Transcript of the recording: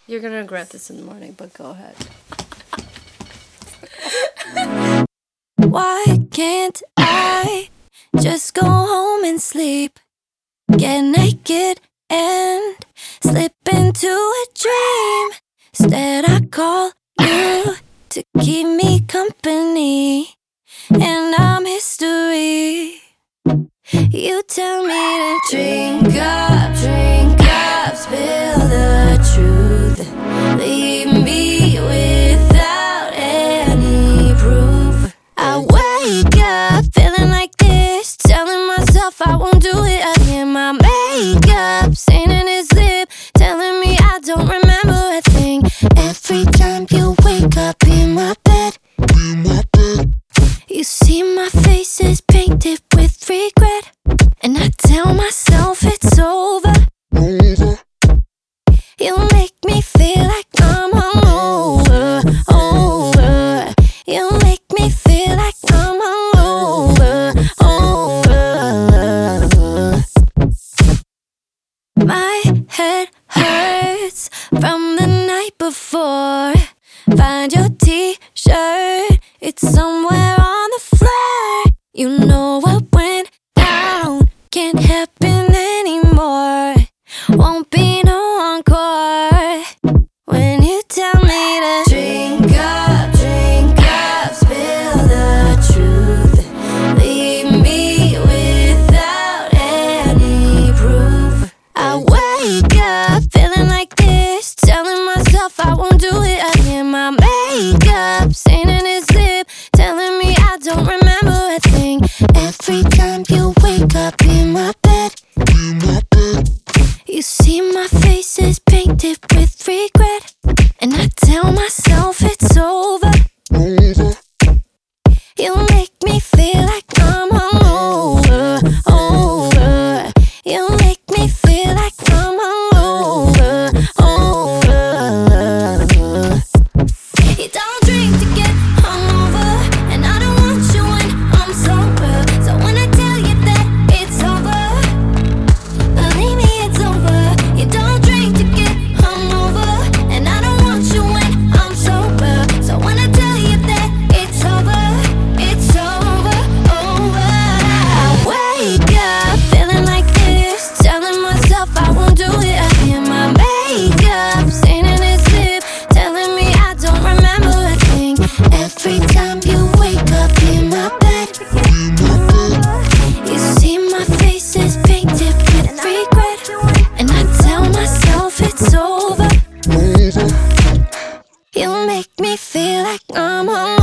You're gonna regret this in the morning, but go ahead. Why can't I just go home and sleep? Get naked and slip into a dream. Instead I call you to keep me company, and I'm history. You tell me to drink up, spill the truth. Leave me without any proof. I wake up feeling like this, telling myself I won't do it again. My makeup staining his lip, telling me I don't remember a thing. Every time you wake up in my bed, you see my face is painted with regret, and I tell myself it's over. You make me feel like I'm hungover, over. You make me feel like I'm hungover, over. My head hurts from the night before. Find your t-shirt, it's somewhere on the floor. You know what went down can't happen anymore. Won't be no encore. When you tell me to drink up, spill the truth. Leave me without any proof. I wake up feeling like this, telling myself I won't do it again. My makeup staining his lip, telling me I don't remember a thing. Every time you wake up in my bed, you see my face is painted with regret, and I tell myself it's over. You make me feel like I'm hungover, over. You make me feel like I'm hungover, over. You don't drink to get hungover, and I don't want you when I'm sober. So when I tell you that it's over, believe me, it's over. You don't drink to get hungover, and I don't want you when I'm sober. So when I tell you that it's over, it's over, over. I wake up feeling like this, telling myself I won't do it again. My makeup staining his lip, telling me I don't remember a thing. Every time you wake up in my bed, you see my face is painted with regret, and I tell myself it's over. You make me feel like I'm home.